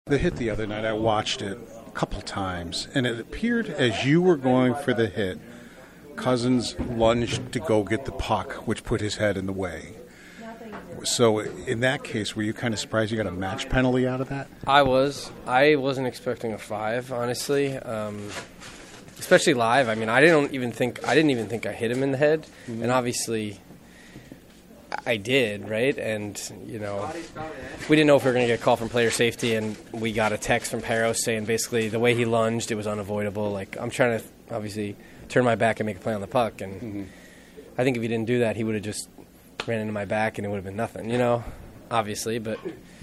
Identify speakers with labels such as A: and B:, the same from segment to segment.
A: The hit the other night, I watched it a couple times, and it appeared as you were going for the hit, Cousins lunged to go get the puck, which put his head in the way. So in that case, were you kind of surprised you got a match penalty out of that?
B: I was. I wasn't expecting a 5, honestly. Especially live. I mean, I didn't even think I hit him in the head, and obviously I did, right? And we didn't know if we were going to get a call from player safety, and we got a text from Peros saying basically the way he lunged, it was unavoidable. Like, I'm trying to obviously turn my back and make a play on the puck, and I think if he didn't do that, he would have just ran into my back and it would have been nothing, obviously. But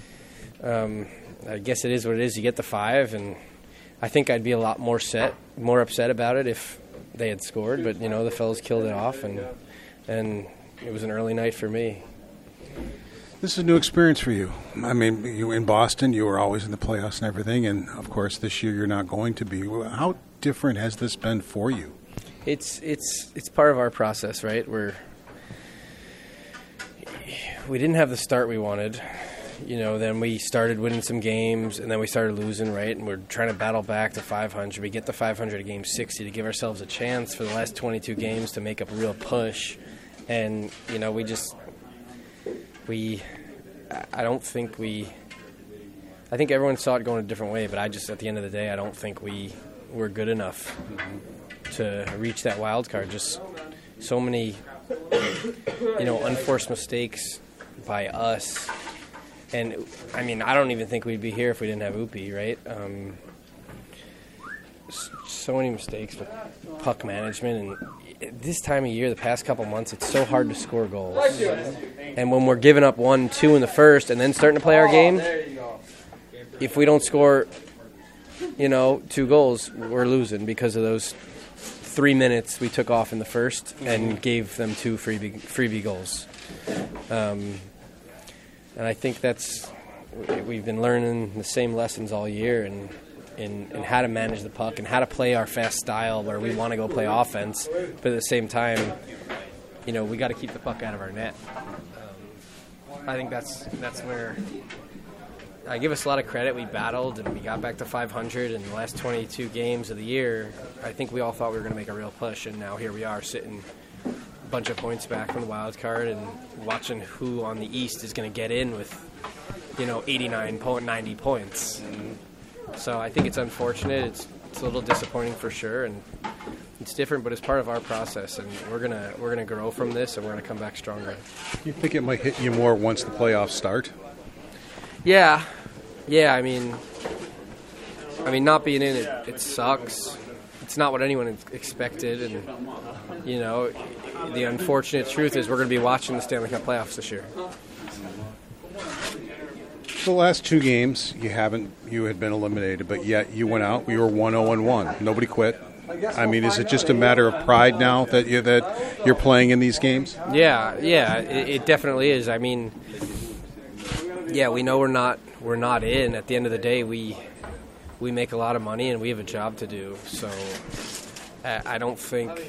B: I guess it is what it is. You get the 5, and I think I'd be a lot more upset about it if they had scored. But the fellas killed it off, and it was an early night for me.
A: This is a new experience for you. I mean, you in Boston, you were always in the playoffs and everything, and of course this year you're not going to be. How different has this been for you?
B: It's part of our process, right? We didn't have the start we wanted. Then we started winning some games, and then we started losing, right? And we're trying to battle back to 500. We get the 500 at game 60 to give ourselves a chance for the last 22 games to make up a real push. And, I think everyone saw it going a different way, but at the end of the day, I don't think we were good enough to reach that wild card. Just so many, unforced mistakes by us. And, I mean, I don't even think we'd be here if we didn't have Upi, right? So many mistakes with puck management. And this time of year, the past couple months, it's so hard to score goals. And when we're giving up 1, 2 in the first and then starting to play our game, if we don't score, 2 goals, we're losing because of those 3 minutes we took off in the first and gave them 2 freebie goals. And I think we've been learning the same lessons all year in how to manage the puck and how to play our fast style where we want to go play offense, but at the same time, we got to keep the puck out of our net. I think that's where I give us a lot of credit. We battled and we got back to 500 in the last 22 games of the year. I think we all thought we were going to make a real push, and now here we are sitting a bunch of points back from the wild card and watching who on the East is going to get in with 90 points. So I think it's unfortunate. It's a little disappointing for sure, and it's different, but it's part of our process, and we're gonna grow from this, and we're gonna come back stronger.
A: You think it might hit you more once the playoffs start?
B: Yeah. I mean, not being in it sucks. It's not what anyone expected, and the unfortunate truth is we're going to be watching the Stanley Cup playoffs this year.
A: The last 2 games, you had been eliminated, but yet you went out. You were 1-0-1. Nobody quit. I mean, is it just a matter of pride now that you're playing in these games?
B: Yeah, it definitely is. I mean, we know we're not in. At the end of the day, we make a lot of money and we have a job to do. So I don't think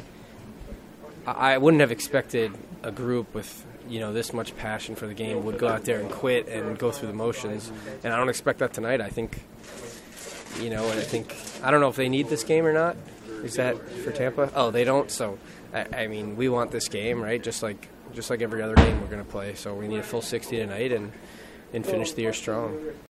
B: I wouldn't have expected a group with this much passion for the game would go out there and quit and go through the motions, and I don't expect that tonight. I think I don't know if they need this game or not. Is that for Tampa? Oh, they don't. So I mean, we want this game, right? Just like every other game we're going to play. So we need a full 60 tonight and finish the year strong.